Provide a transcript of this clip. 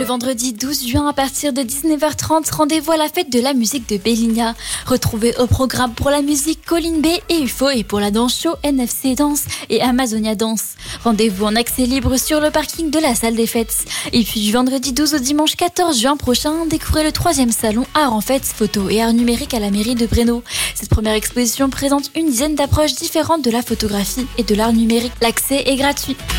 vendredi 12 juin à partir de 19h30, rendez-vous à la fête de la musique de Bellinia. Retrouvez au programme pour la musique Colline B et UFO et pour la danse show NFC Danse et Amazonia Danse. Rendez-vous en accès libre sur le parking de la salle des fêtes. Et puis du vendredi 12 au dimanche 14 juin prochain, découvrez le 3e salon Art en Fête, photo et art numérique à la mairie de Breno. Cette première exposition présente une dizaine d'approches différentes de la photographie et de l'art numérique. L'accès est gratuit.